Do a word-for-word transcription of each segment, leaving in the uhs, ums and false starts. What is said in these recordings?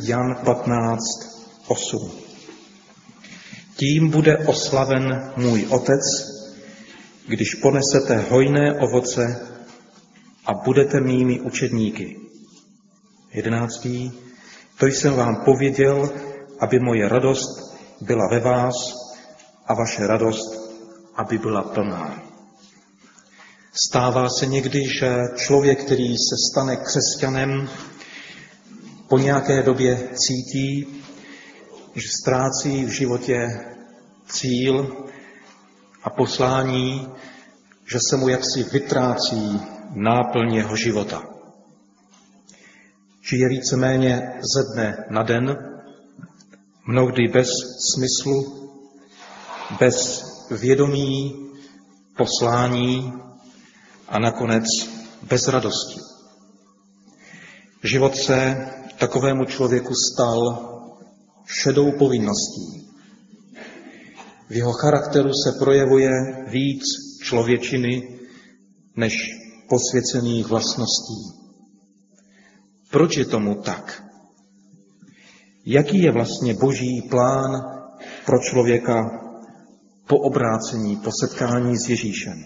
Jan patnáct osm. Tím bude oslaven můj Otec, když ponesete hojné ovoce a budete mými učedníky. Jedenáctý. To jsem vám pověděl, aby moje radost byla ve vás a vaše radost, aby byla plná. Stává se někdy, že člověk, který se stane křesťanem, po nějaké době cítí, že ztrácí v životě cíl a poslání, že se mu jaksi vytrácí náplň jeho života. Žije víceméně ze dne na den, mnohdy bez smyslu, bez vědomí, poslání a nakonec bez radosti. Život se takovému člověku stal šedou povinností. V jeho charakteru se projevuje víc člověčiny než posvěcených vlastností. Proč je tomu tak? Jaký je vlastně Boží plán pro člověka po obrácení, po setkání s Ježíšem?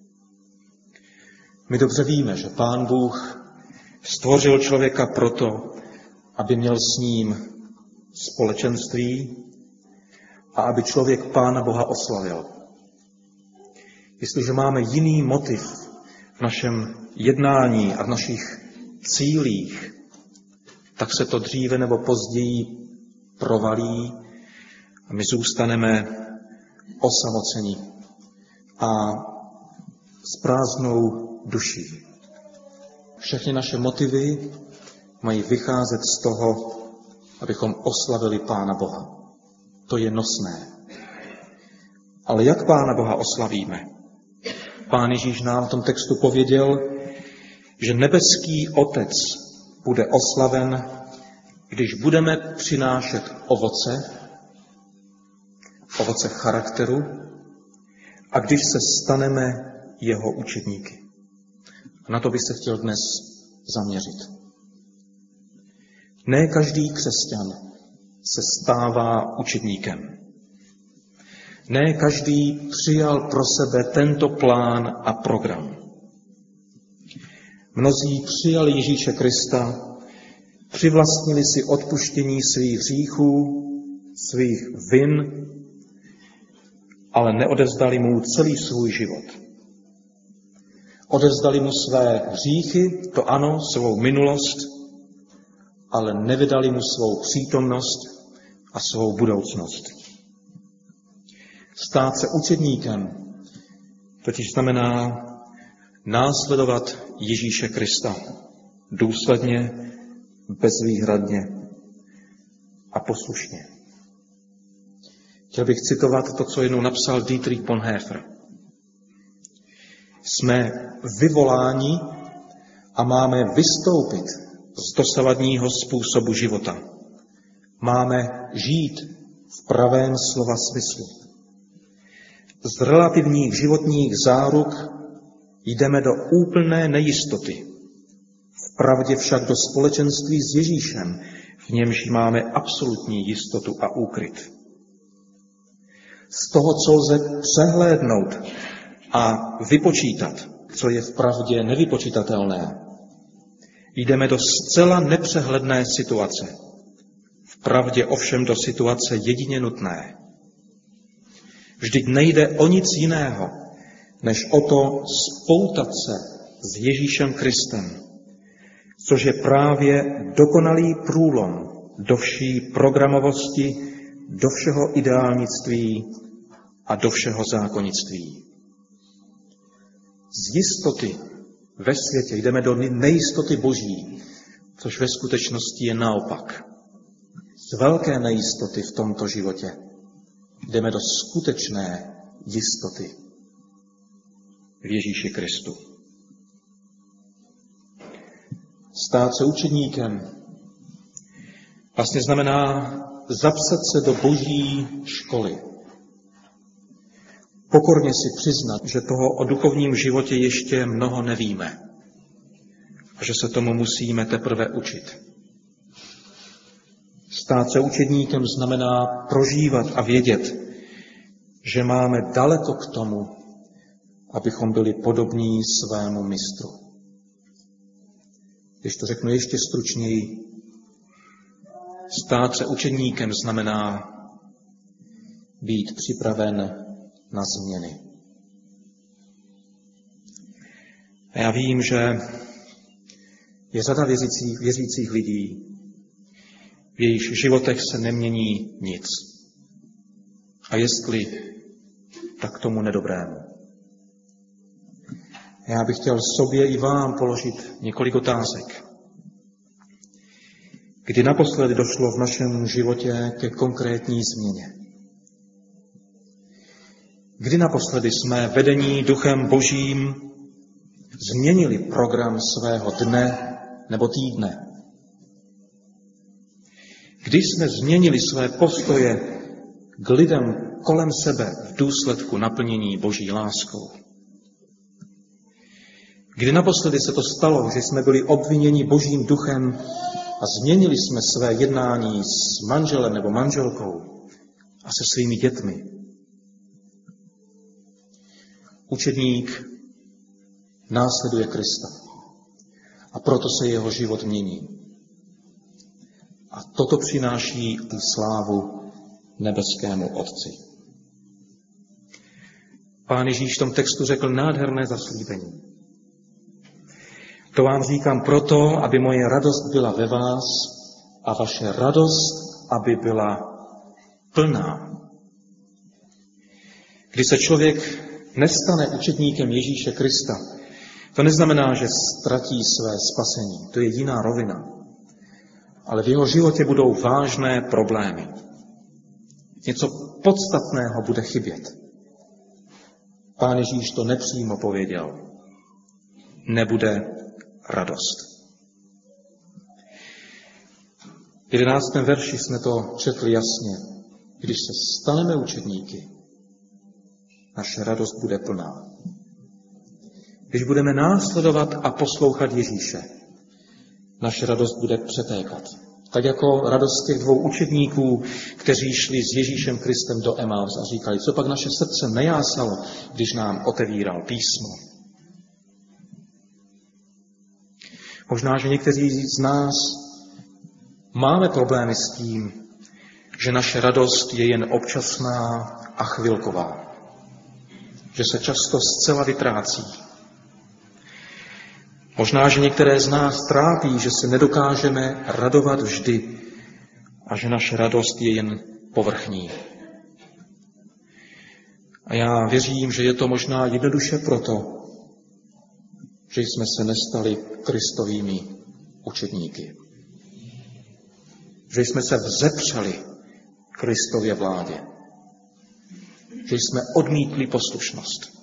My dobře víme, že Pán Bůh stvořil člověka proto, aby měl s ním společenství a aby člověk Pána Boha oslavil. Jestliže máme jiný motiv v našem jednání a v našich cílích, tak se to dříve nebo později provalí a my zůstaneme osamoceni a s prázdnou duší. Všechny naše motivy mají vycházet z toho, abychom oslavili Pána Boha. To je nosné. Ale jak Pána Boha oslavíme? Pán Ježíš nám v tom textu pověděl, že nebeský Otec bude oslaven, když budeme přinášet ovoce, ovoce charakteru, a když se staneme jeho učedníky. A na to bych se chtěl dnes zaměřit. Ne každý křesťan se stává učedníkem. Ne každý přijal pro sebe tento plán a program. Mnozí přijali Ježíše Krista, přivlastnili si odpuštění svých hříchů, svých vin, ale neodevzdali mu celý svůj život. Odevzdali mu své hříchy, to ano, svou minulost, ale nevydali mu svou přítomnost a svou budoucnost. Stát se učedníkem totiž znamená následovat Ježíše Krista důsledně, bezvýhradně a poslušně. Chtěl bych citovat to, co jednou napsal Dietrich Bonhoeffer. Jsme vyvoláni a máme vystoupit z dosavadního způsobu života. Máme žít v pravém slova smyslu. Z relativních životních záruk jdeme do úplné nejistoty. Vpravdě však do společenství s Ježíšem, v němž máme absolutní jistotu a úkryt. Z toho, co lze přehlédnout a vypočítat, co je vpravdě nevypočítatelné, jdeme do zcela nepřehledné situace. Vpravdě ovšem do situace jedině nutné. Vždyť nejde o nic jiného, než o to spoutat se s Ježíšem Kristem, což je právě dokonalý průlom do vší programovosti, do všeho ideálnictví a do všeho zákonnictví. Z jistoty ve světě jdeme do nejistoty Boží, což ve skutečnosti je naopak. Z velké nejistoty v tomto životě jdeme do skutečné jistoty v Ježíši Kristu. Stát se učedníkem vlastně znamená zapsat se do Boží školy. Pokorně si přiznat, že toho o duchovním životě ještě mnoho nevíme a že se tomu musíme teprve učit. Stát se učedníkem znamená prožívat a vědět, že máme daleko k tomu, abychom byli podobní svému mistru. Když to řeknu ještě stručněji, stát se učedníkem znamená být připraven na změny. A já vím, že je řada věřících, věřících lidí, v jejich životech se nemění nic. A jestli, tak tomu nedobrému. Já bych chtěl sobě i vám položit několik otázek. Kdy naposledy došlo v našem životě ke konkrétní změně? Kdy naposledy jsme vedení Duchem Božím změnili program svého dne nebo týdne? Kdy jsme změnili své postoje k lidem kolem sebe v důsledku naplnění Boží láskou? Kdy naposledy se to stalo, že jsme byli obviněni Božím duchem a změnili jsme své jednání s manželem nebo manželkou a se svými dětmi? Učedník následuje Krista a proto se jeho život mění. A toto přináší i slávu nebeskému Otci. Pán Ježíš v tom textu řekl nádherné zaslíbení. To vám říkám proto, aby moje radost byla ve vás a vaše radost, aby byla plná. Když se člověk nestane učedníkem Ježíše Krista, to neznamená, že ztratí své spasení. To je jiná rovina. Ale v jeho životě budou vážné problémy. Něco podstatného bude chybět. Pán Ježíš to nepřímo pověděl. Nebude radost. V jedenáctém verši jsme to četli jasně. Když se staneme učedníky, naše radost bude plná. Když budeme následovat a poslouchat Ježíše, naše radost bude přetékat. Tak jako radost těch dvou učedníků, kteří šli s Ježíšem Kristem do Emaus a říkali, co pak naše srdce nejásalo, když nám otevíral písmo. Možná, že někteří z nás máme problémy s tím, že naše radost je jen občasná a chvilková. Že se často zcela vytrácí. Možná, že některé z nás trápí, že se nedokážeme radovat vždy a že naše radost je jen povrchní. A já věřím, že je to možná jednoduše proto, že jsme se nestali Kristovými učedníky. Že jsme se vzepřeli Kristově vládě. Že jsme odmítli poslušnost.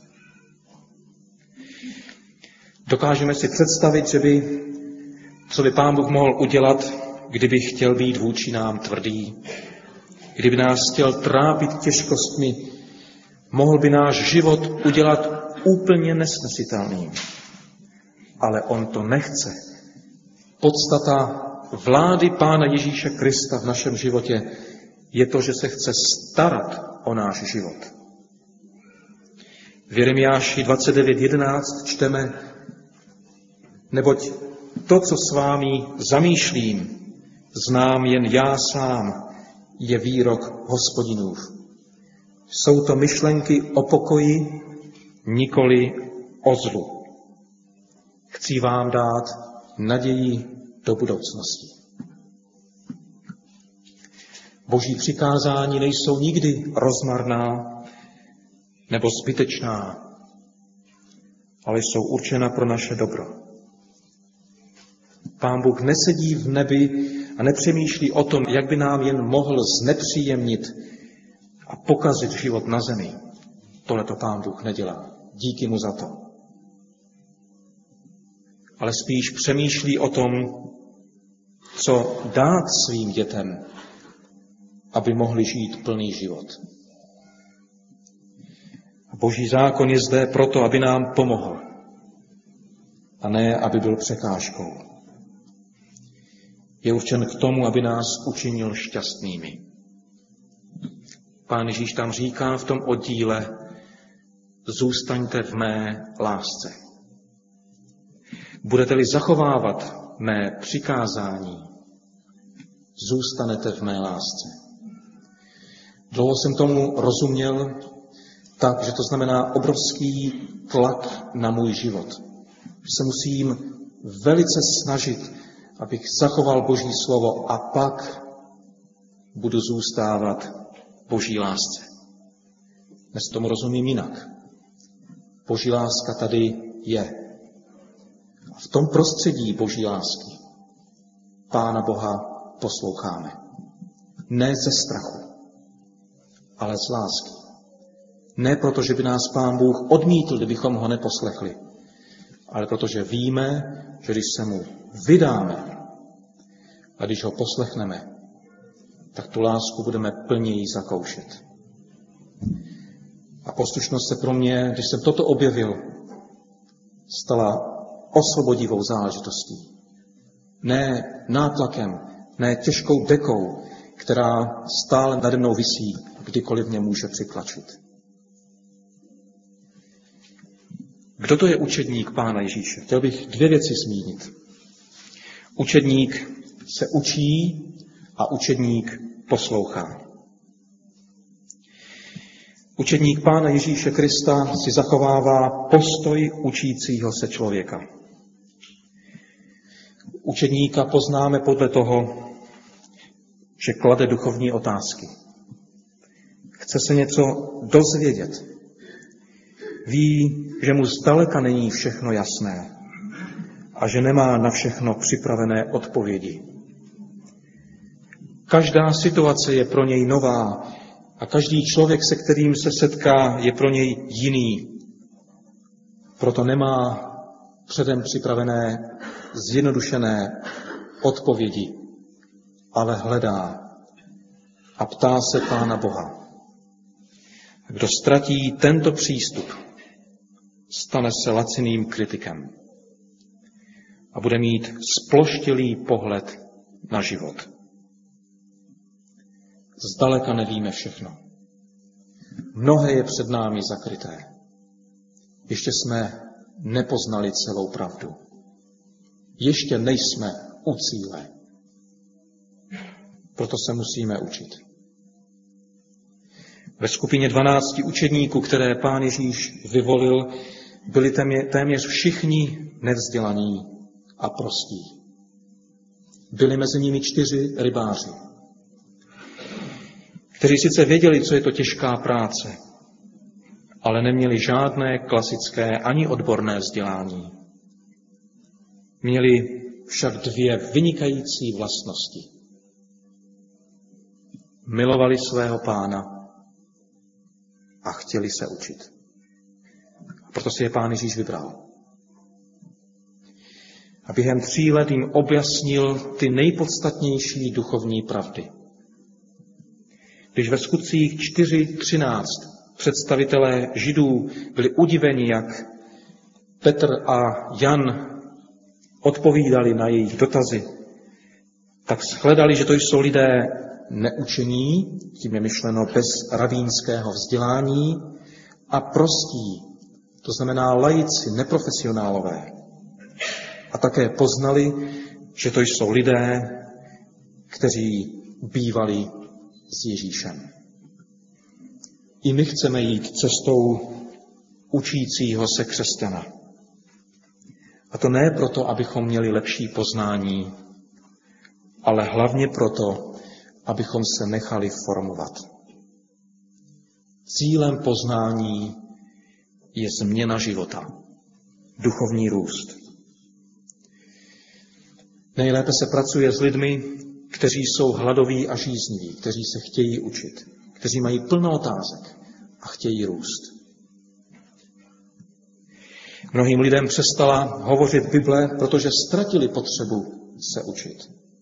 Dokážeme si představit, že by, co by Pán Bůh mohl udělat, kdyby chtěl být vůči nám tvrdý, kdyby nás chtěl trápit těžkostmi, mohl by náš život udělat úplně nesnesitelným. Ale on to nechce. Podstata vlády Pána Ježíše Krista v našem životě je to, že se chce starat o náš život. V Jeremiáši dvacet devět jedenáct čteme, neboť to, co s vámi zamýšlím, znám jen já sám, je výrok Hospodinův. Jsou to myšlenky o pokoji, nikoli o zlu. Chci vám dát naději do budoucnosti. Boží přikázání nejsou nikdy rozmarná nebo zbytečná, ale jsou určena pro naše dobro. Pán Bůh nesedí v nebi a nepřemýšlí o tom, jak by nám jen mohl znepříjemnit a pokazit život na zemi. Tohle to Pán Bůh nedělá. Díky mu za to. Ale spíš přemýšlí o tom, co dát svým dětem, aby mohli žít plný život. A Boží zákon je zde proto, aby nám pomohl, a ne, aby byl překážkou. Je určen k tomu, aby nás učinil šťastnými. Pán Ježíš tam říká v tom oddíle: zůstaňte v mé lásce. Budete-li zachovávat mé přikázání, zůstanete v mé lásce. Dlouho jsem tomu rozuměl tak, že to znamená obrovský tlak na můj život. Se musím velice snažit, abych zachoval Boží slovo a pak budu zůstávat v Boží lásce. Dnes tomu rozumím jinak. Boží láska tady je. A v tom prostředí Boží lásky Pána Boha posloucháme. Ne ze strachu, ale z lásky. Ne proto, že by nás Pán Bůh odmítl, kdybychom ho neposlechli, ale protože víme, že když se mu vydáme a když ho poslechneme, tak tu lásku budeme plněji zakoušet. A poslušnost se pro mě, když jsem toto objevil, stala osvobodivou záležitostí. Ne nátlakem, ne těžkou dekou, která stále nade mnou visí, kdykoliv mě může přitlačit. Kdo to je učedník Pána Ježíše? Chtěl bych dvě věci zmínit. Učedník se učí a učedník poslouchá. Učedník Pána Ježíše Krista si zachovává postoj učícího se člověka. Učedníka poznáme podle toho, že klade duchovní otázky. Chce se něco dozvědět. Ví, že mu zdaleka není všechno jasné a že nemá na všechno připravené odpovědi. Každá situace je pro něj nová a každý člověk, se kterým se setká, je pro něj jiný. Proto nemá předem připravené, zjednodušené odpovědi, ale hledá a ptá se Pána Boha. Kdo ztratí tento přístup, stane se laciným kritikem a bude mít sploštilý pohled na život. Zdaleka nevíme všechno. Mnohé je před námi zakryté. Ještě jsme nepoznali celou pravdu. Ještě nejsme u cíle. Proto se musíme učit. Ve skupině dvanácti učedníků, které Pán Ježíš vyvolil, byli téměř všichni nevzdělaní a prostí. Byli mezi nimi čtyři rybáři, kteří sice věděli, co je to těžká práce, ale neměli žádné klasické ani odborné vzdělání. Měli však dvě vynikající vlastnosti. Milovali svého Pána a chtěli se učit. A proto si je Pán Ježíš vybral. A během tří let jim objasnil ty nejpodstatnější duchovní pravdy. Když ve Skutcích čtyři třináct představitelé Židů byli udiveni, jak Petr a Jan odpovídali na jejich dotazy, tak shledali, že to jsou lidé neučení, tím je myšleno bez rabínského vzdělání, a prostí, to znamená laici, neprofesionálové. A také poznali, že to jsou lidé, kteří bývali s Ježíšem. I my chceme jít cestou učícího se křesťana. A to ne proto, abychom měli lepší poznání, ale hlavně proto, abychom se nechali formovat. Cílem poznání je změna života, duchovní růst. Nejlépe se pracuje s lidmi, kteří jsou hladoví a žízniví, kteří se chtějí učit, kteří mají plno otázek a chtějí růst. Mnohým lidem přestala hovořit Bible, protože ztratili potřebu se učit.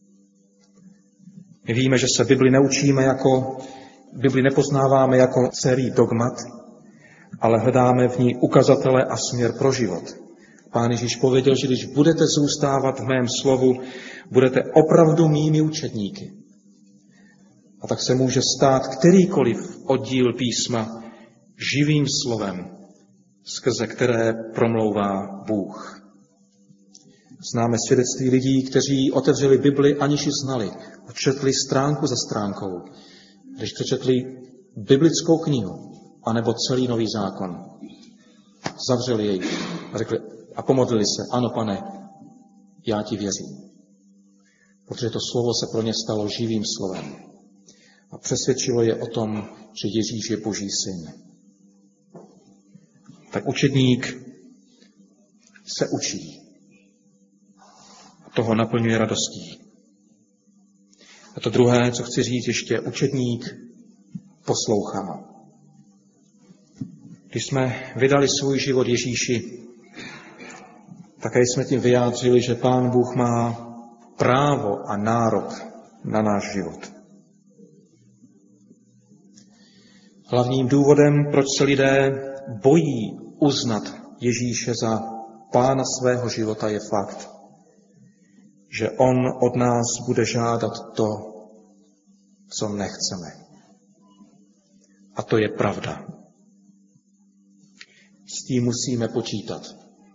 My víme, že se Bibli neučíme jako, Bibli nepoznáváme jako celý dogmat, ale hledáme v ní ukazatele a směr pro život. Pán Ježíš pověděl, že když budete zůstávat v mém slovu, budete opravdu mými učedníky. A tak se může stát kterýkoliv oddíl písma živým slovem, skrze které promlouvá Bůh. Známe svědectví lidí, kteří otevřeli Bibli, aniž ji znali, a četli stránku za stránkou. Když přečetli biblickou knihu, anebo celý Nový zákon, zavřeli jej a řekli a pomodlili se, ano, Pane, já ti věřím. Protože to slovo se pro ně stalo živým slovem a přesvědčilo je o tom, že Ježíš je Boží syn. Tak učedník se učí. Toho naplňuje radostí. A to druhé, co chci říct ještě, učedník poslouchá. Když jsme vydali svůj život Ježíši, také jsme tím vyjádřili, že Pán Bůh má právo a nárok na náš život. Hlavním důvodem, proč se lidé bojí uznat Ježíše za Pána svého života, je fakt, že on od nás bude žádat to, co nechceme. A to je pravda. S tím musíme počítat.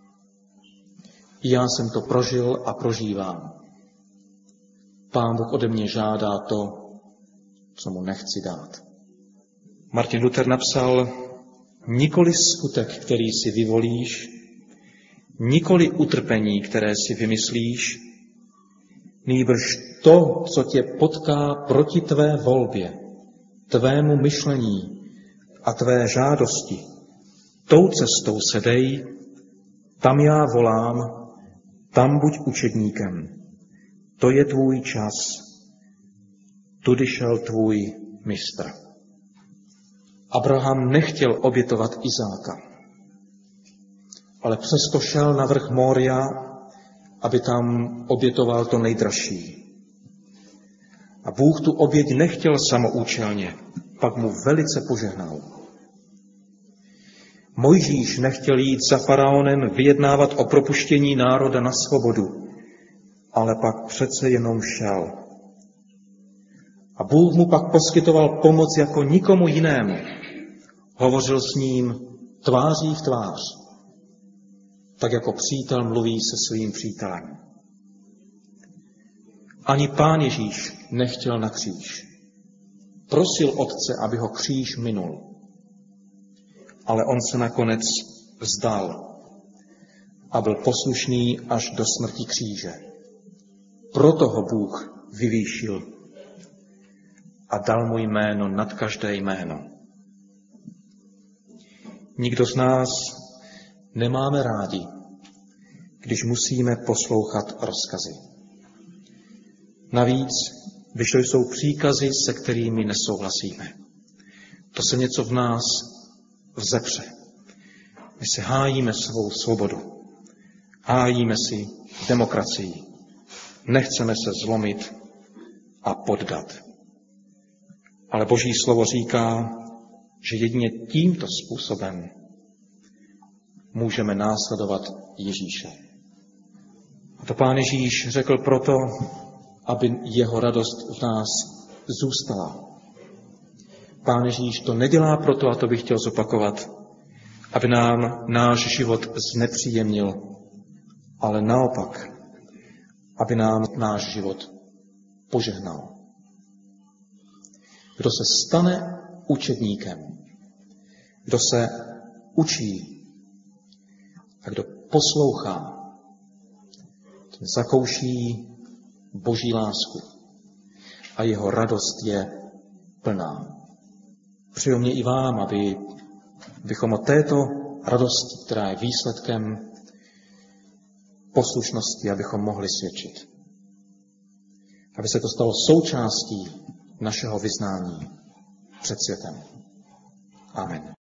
I já jsem to prožil a prožívám. Pán Bůh ode mě žádá to, co mu nechci dát. Martin Luther napsal, nikoli skutek, který si vyvolíš, nikoli utrpení, které si vymyslíš, nýbrž to, co tě potká proti tvé volbě, tvému myšlení a tvé žádosti. Tou cestou se dej, tam já volám, tam buď učedníkem. To je tvůj čas, tudy šel tvůj mistr. Abraham nechtěl obětovat Izáka, ale přesto šel na vrch Mória, aby tam obětoval to nejdražší. A Bůh tu oběť nechtěl samoučelně, pak mu velice požehnal. Mojžíš nechtěl jít za faraonem vyjednávat o propuštění národa na svobodu, ale pak přece jenom šel. A Bůh mu pak poskytoval pomoc jako nikomu jinému. Hovořil s ním tváří v tvář, tak jako přítel mluví se svým přítelem. Ani Pán Ježíš nechtěl na kříž. Prosil Otce, aby ho kříž minul. Ale on se nakonec vzdal a byl poslušný až do smrti kříže. Proto ho Bůh vyvýšil a dal mu jméno nad každé jméno. Nikdo z nás nemáme rádi, když musíme poslouchat rozkazy. Navíc, když to jsou příkazy, se kterými nesouhlasíme. To se něco v nás vzepře. My si hájíme svou svobodu. Hájíme si demokracii. Nechceme se zlomit a poddat. Ale Boží slovo říká, že jedině tímto způsobem můžeme následovat Ježíše. A to Pán Ježíš řekl proto, aby jeho radost v nás zůstala. Pán Ježíš to nedělá proto, a to bych chtěl zopakovat, aby nám náš život znepříjemnil, ale naopak, aby nám náš život požehnal. Kdo se stane učedníkem, kdo se učí a kdo poslouchá, ten zakouší Boží lásku a jeho radost je plná. Přeju mě i vám, aby bychom o této radosti, která je výsledkem poslušnosti, abychom mohli svědčit. Aby se to stalo součástí našeho vyznání před světem. Amen.